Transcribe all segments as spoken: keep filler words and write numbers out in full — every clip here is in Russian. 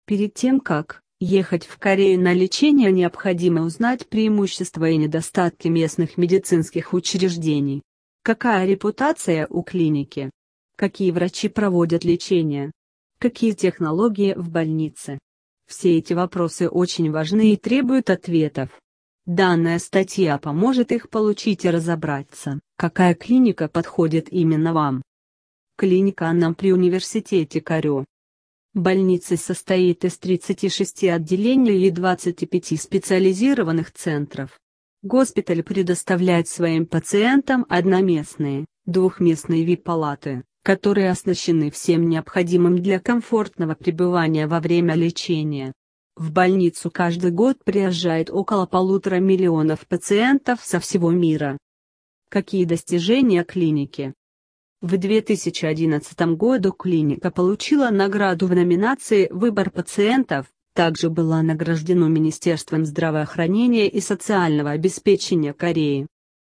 Перед тем, как ехать в Корею на лечение, необходимо узнать преимущества и недостатки местных медицинских учреждений. Какая репутация у клиники? Какие врачи проводят лечение? Какие технологии в больнице? Все эти вопросы очень важны и требуют ответов. Данная статья поможет их получить и разобраться, какая клиника подходит именно вам. Клиника Аннам при университете Корё. Больница состоит из тридцати шести отделений и двадцати пяти специализированных центров. Госпиталь предоставляет своим пациентам одноместные, двухместные ви ай пи-палаты, которые оснащены всем необходимым для комфортного пребывания во время лечения. В больницу каждый год приезжает около полутора миллионов пациентов со всего мира. Какие достижения клиники? В две тысячи одиннадцатом году клиника получила награду в номинации «Выбор пациентов», также была награждена Министерством здравоохранения и социального обеспечения Кореи.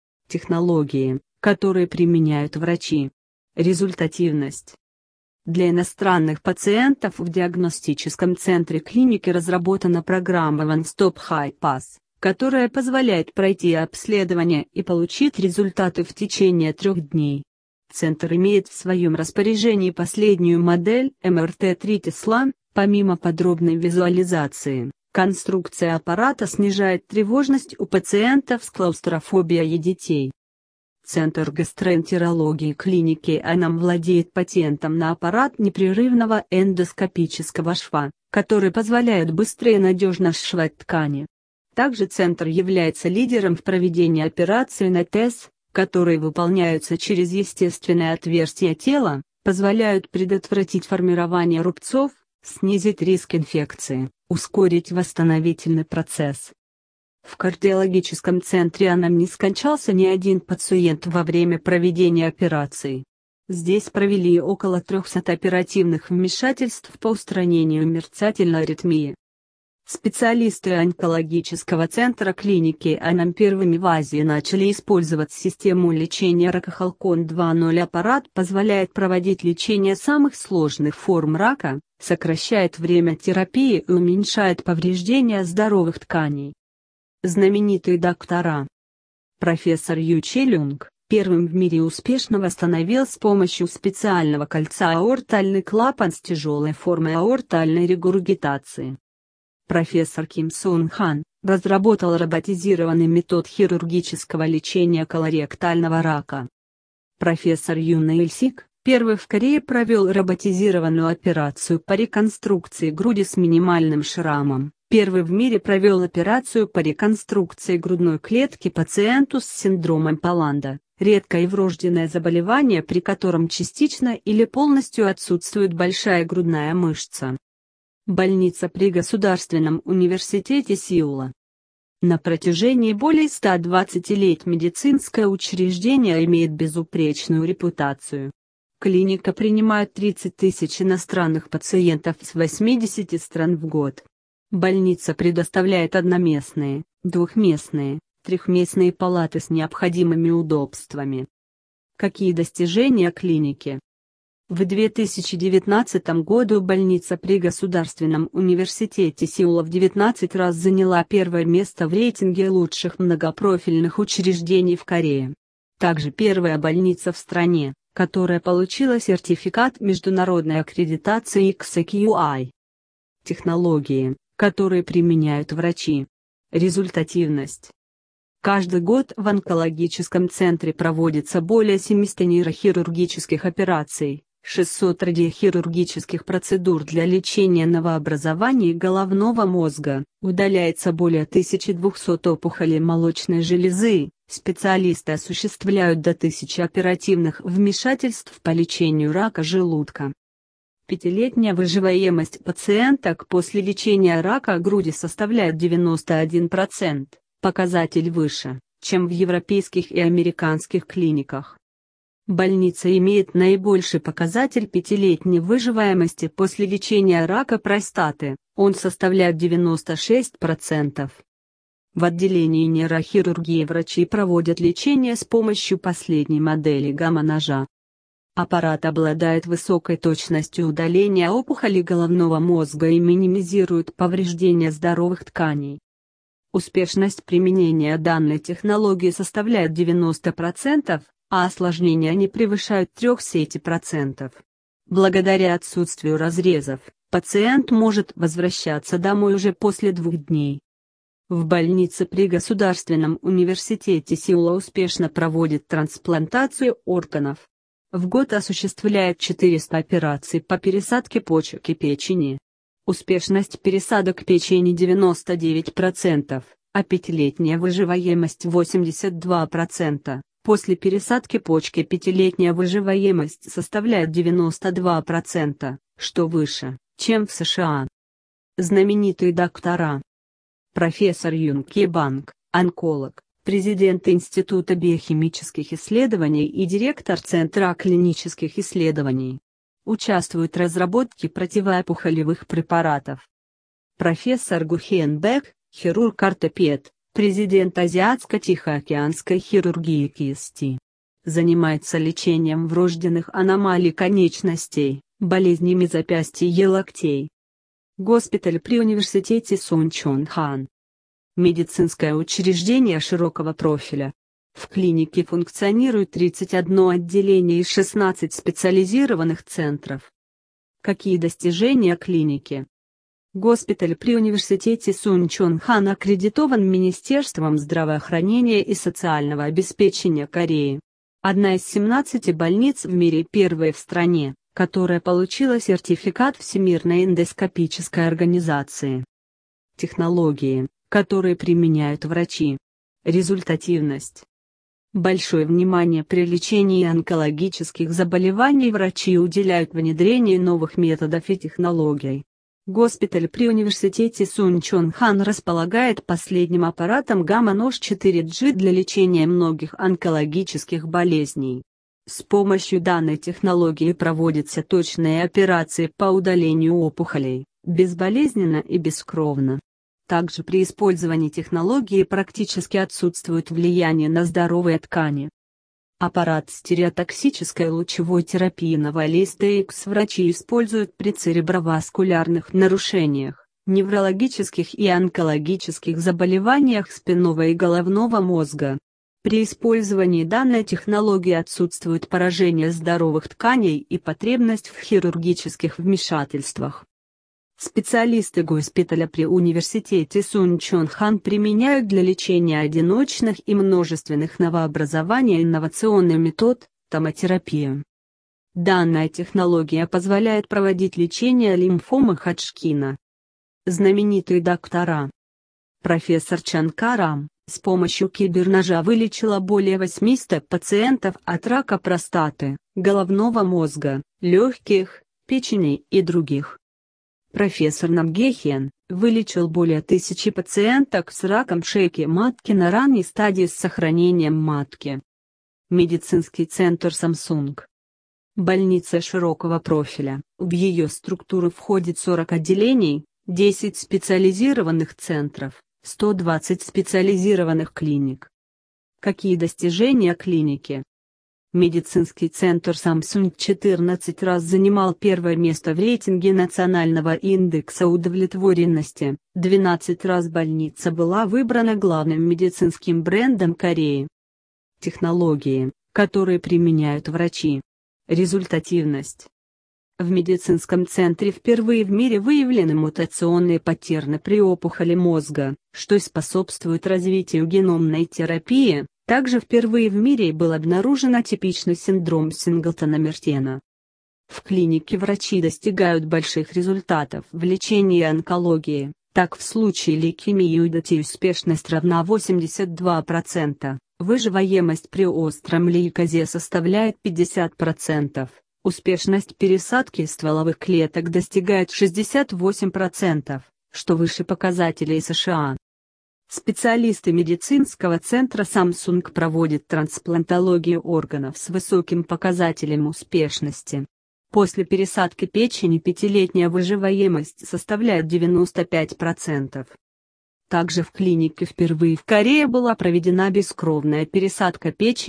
Технологии, которые применяют врачи. Результативность. Для иностранных пациентов в диагностическом центре клиники разработана программа One Stop High Pass, которая позволяет пройти обследование и получить результаты в течение трех дней. Центр имеет в своем распоряжении последнюю модель эм эр тэ три Tesla. Помимо подробной визуализации, конструкция аппарата снижает тревожность у пациентов с клаустрофобией и детей. Центр гастроэнтерологии клиники Аннам владеет патентом на аппарат непрерывного эндоскопического шва, который позволяет быстро и надежно сшивать ткани. Также центр является лидером в проведении операций на ТЭС, которые выполняются через естественное отверстие тела, позволяют предотвратить формирование рубцов, снизить риск инфекции, ускорить восстановительный процесс. В кардиологическом центре Аннам не скончался ни один пациент во время проведения операций. Здесь провели около трёхсот оперативных вмешательств по устранению мерцательной аритмии. Специалисты онкологического центра клиники Аннам первыми в Азии начали использовать систему лечения рака Халкон два ноль. Аппарат позволяет проводить лечение самых сложных форм рака, сокращает время терапии и уменьшает повреждения здоровых тканей. Знаменитые доктора. Профессор Ю Челюнг первым в мире успешно восстановил с помощью специального кольца аортальный клапан с тяжелой формой аортальной регургитации. Профессор Ким Сон Хан разработал роботизированный метод хирургического лечения колоректального рака. Профессор Юн Иль-сик первый в Корее провел роботизированную операцию по реконструкции груди с минимальным шрамом. Первый в мире провел операцию по реконструкции грудной клетки пациенту с синдромом Паланда, редкое врожденное заболевание, при котором частично или полностью отсутствует большая грудная мышца. Больница при Государственном университете Сеула. На протяжении более ста двадцати лет медицинское учреждение имеет безупречную репутацию. Клиника принимает тридцать тысяч иностранных пациентов с восьмидесяти стран в год. Больница предоставляет одноместные, двухместные, трехместные палаты с необходимыми удобствами. Какие достижения клиники? В две тысячи девятнадцатом году больница при Государственном университете Сеула в девятнадцать раз заняла первое место в рейтинге лучших многопрофильных учреждений в Корее. Также первая больница в стране, которая получила сертификат международной аккредитации икс эй кью ай. Технологии, которые применяют врачи. Результативность. Каждый год в онкологическом центре проводится более семисот нейрохирургических операций, шестьсот радиохирургических процедур для лечения новообразований головного мозга, удаляется более тысячи двухсот опухолей молочной железы, специалисты осуществляют до тысячи оперативных вмешательств по лечению рака желудка. Пятилетняя выживаемость пациенток после лечения рака груди составляет девяносто один процент, показатель выше, чем в европейских и американских клиниках. Больница имеет наибольший показатель пятилетней выживаемости после лечения рака простаты, он составляет девяносто шесть процентов. В отделении нейрохирургии врачи проводят лечение с помощью последней модели гамма-ножа. Аппарат обладает высокой точностью удаления опухолей головного мозга и минимизирует повреждения здоровых тканей. Успешность применения данной технологии составляет девяносто процентов, а осложнения не превышают тридцать процентов. Благодаря отсутствию разрезов, пациент может возвращаться домой уже после двух дней. В больнице при Государственном университете Сеула успешно проводит трансплантацию органов. В год осуществляет четыреста операций по пересадке почек и печени. Успешность пересадок печени девяносто девять процентов, а пятилетняя выживаемость восемьдесят два процента. После пересадки почки пятилетняя выживаемость составляет девяносто два процента, что выше, чем в США. Знаменитые доктора. Профессор Юн Кье Банг, онколог, президент Института биохимических исследований и директор Центра клинических исследований. Участвует в разработке противоопухолевых препаратов. Профессор Гу Хен Бек, хирург-ортопед, президент Азиатско-Тихоокеанской хирургии кисти. Занимается лечением врожденных аномалий конечностей, болезнями запястья и локтей. Госпиталь при университете Сунчон-хан. Медицинское учреждение широкого профиля. В клинике функционирует тридцать одно отделение и шестнадцать специализированных центров. Какие достижения клиники? Госпиталь при университете Сунчон-хан аккредитован Министерством здравоохранения и социального обеспечения Кореи. Одна из семнадцати больниц в мире, первая в стране, которая получила сертификат Всемирной эндоскопической организации. Технологии, которые применяют врачи. Результативность. Большое внимание при лечении онкологических заболеваний врачи уделяют внедрению новых методов и технологий. Госпиталь при университете Сунчон-хан располагает последним аппаратом гамма-нож четыре джи для лечения многих онкологических болезней. С помощью данной технологии проводятся точные операции по удалению опухолей, безболезненно и бескровно. Также при использовании технологии практически отсутствует влияние на здоровые ткани. Аппарат стереотоксической лучевой терапии Novalisc ди экс врачи используют при цереброваскулярных нарушениях, неврологических и онкологических заболеваниях спинного и головного мозга. При использовании данной технологии отсутствует поражение здоровых тканей и потребность в хирургических вмешательствах. Специалисты госпиталя при университете Сунчон-хан применяют для лечения одиночных и множественных новообразований инновационный метод – томотерапию. Данная технология позволяет проводить лечение лимфомы Ходжкина. Знаменитые доктора. Профессор Чан Карам с помощью киберножа вылечила более восьмисот пациентов от рака простаты, головного мозга, легких, печени и других. Профессор Нам Ге Хен вылечил более тысячи пациенток с раком шейки матки на ранней стадии с сохранением матки. Медицинский центр Samsung. Больница широкого профиля, в ее структуру входит сорок отделений, десять специализированных центров, сто двадцать специализированных клиник. Какие достижения клиники? Медицинский центр Samsung четырнадцать раз занимал первое место в рейтинге национального индекса удовлетворенности, двенадцать раз больница была выбрана главным медицинским брендом Кореи. Технологии, которые применяют врачи. Результативность. В медицинском центре впервые в мире выявлены мутационные паттерны при опухоли мозга, что способствует развитию геномной терапии. Также впервые в мире был обнаружен атипичный синдром Синглтона-Мертена. В клинике врачи достигают больших результатов в лечении онкологии, так в случае лейкемии у детей успешность равна восемьдесят два процента, выживаемость при остром лейкозе составляет пятьдесят процентов, успешность пересадки стволовых клеток достигает шестьдесят восемь процентов, что выше показателей США. Специалисты медицинского центра Samsung проводят трансплантологию органов с высоким показателем успешности. После пересадки печени пятилетняя выживаемость составляет девяносто пять процентов. Также в клинике впервые в Корее была проведена бескровная пересадка печени,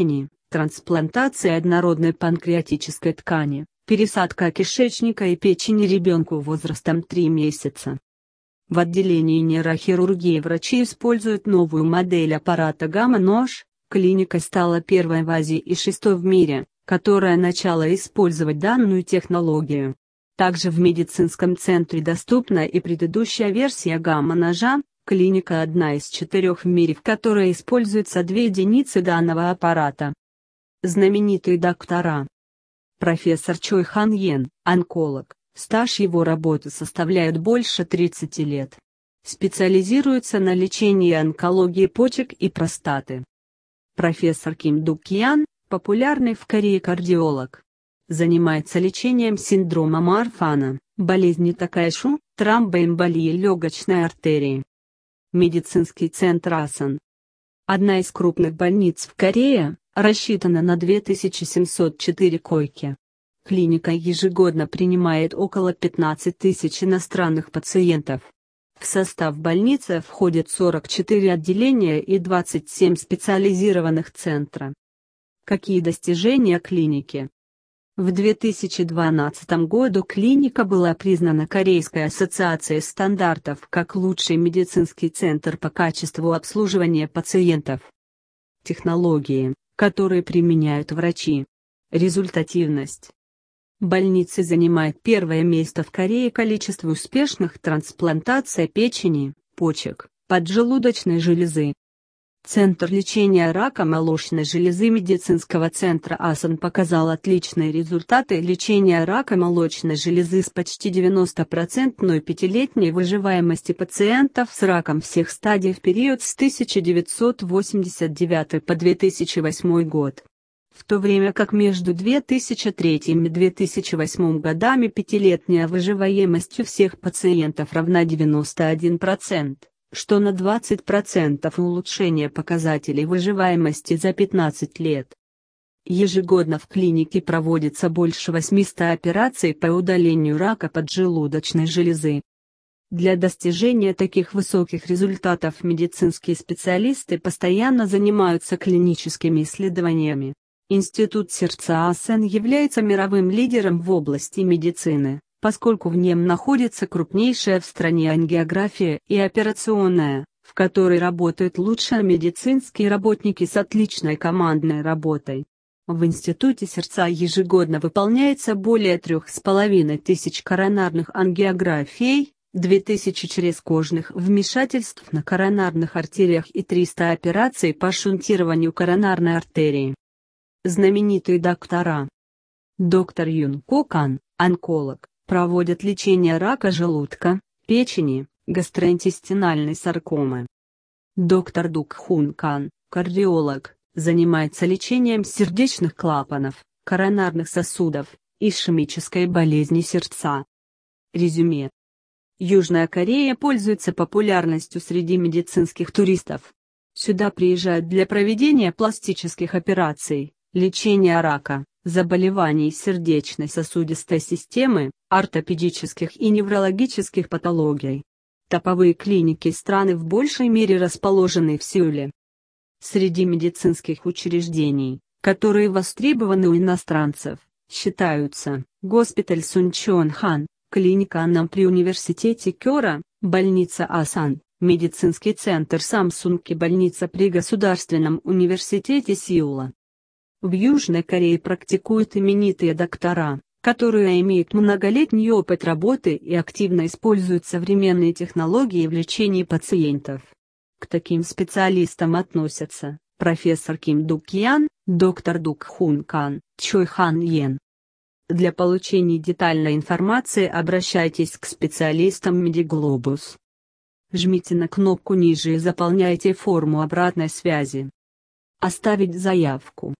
трансплантация однородной панкреатической ткани, пересадка кишечника и печени ребенку возрастом три месяца. В отделении нейрохирургии врачи используют новую модель аппарата гамма-нож. Клиника стала первой в Азии и шестой в мире, которая начала использовать данную технологию. Также в медицинском центре доступна и предыдущая версия гамма-ножа. Клиника одна из четырех в мире, в которой используются две единицы данного аппарата. Знаменитые доктора. Профессор Чой Хан Йен, онколог, стаж его работы составляет больше тридцати лет. Специализируется на лечении онкологии почек и простаты. Профессор Ким Дук Кьян, популярный в Корее кардиолог. Занимается лечением синдрома Марфана, болезни Такайшу, тромбоэмболии легочной артерии. Медицинский центр Асан. Одна из крупных больниц в Корее, рассчитана на две тысячи семьсот четыре койки. Клиника ежегодно принимает около пятнадцати тысяч иностранных пациентов. В состав больницы входят сорок четыре отделения и двадцать семь специализированных центра. Какие достижения клиники? В две тысячи двенадцатом году клиника была признана Корейской ассоциацией стандартов как лучший медицинский центр по качеству обслуживания пациентов. Технологии, которые применяют врачи. Результативность. Больница занимает первое место в Корее количестве успешных трансплантаций печени, почек, поджелудочной железы. Центр лечения рака молочной железы медицинского центра Асан показал отличные результаты лечения рака молочной железы с почти девяностопроцентной пятилетней выживаемости пациентов с раком всех стадий в период с тысяча девятьсот восемьдесят девятый по две тысячи восьмой год. В то время как между две тысячи третьим и две тысячи восьмым годами пятилетняя выживаемость у всех пациентов равна девяноста одному проценту. Что на двадцать процентов улучшение показателей выживаемости за пятнадцать лет. Ежегодно в клинике проводится больше восьмисот операций по удалению рака поджелудочной железы. Для достижения таких высоких результатов медицинские специалисты постоянно занимаются клиническими исследованиями. Институт сердца Асан является мировым лидером в области медицины, поскольку в нем находится крупнейшая в стране ангиография и операционная, в которой работают лучшие медицинские работники с отличной командной работой. В Институте сердца ежегодно выполняется более трех с половиной тысяч коронарных ангиографий, две тысячи черезкожных вмешательств на коронарных артериях и триста операций по шунтированию коронарной артерии. Знаменитые доктора. Доктор Юн Ко Кан, онколог, проводит лечение рака желудка, печени, гастроинтестинальной саркомы. Доктор Дук Хун Кан, кардиолог, занимается лечением сердечных клапанов, коронарных сосудов, ишемической болезни сердца. Резюме. Южная Корея пользуется популярностью среди медицинских туристов. Сюда приезжают для проведения пластических операций, лечения рака, заболеваний сердечно-сосудистой системы, ортопедических и неврологических патологий. Топовые клиники страны в большей мере расположены в Сеуле. Среди медицинских учреждений, которые востребованы у иностранцев, считаются госпиталь Сунчон Хан, клиника Аннам при университете Кёра, больница Асан, медицинский центр Самсунг и больница при Государственном университете Сеула. В Южной Корее практикуют именитые доктора, которые имеют многолетний опыт работы и активно используют современные технологии в лечении пациентов. К таким специалистам относятся профессор Ким Дук Кьян, доктор Дук Хун Кан, Чой Хан Йен. Для получения детальной информации обращайтесь к специалистам Медиглобус. Жмите на кнопку ниже и заполняйте форму обратной связи. Оставить заявку.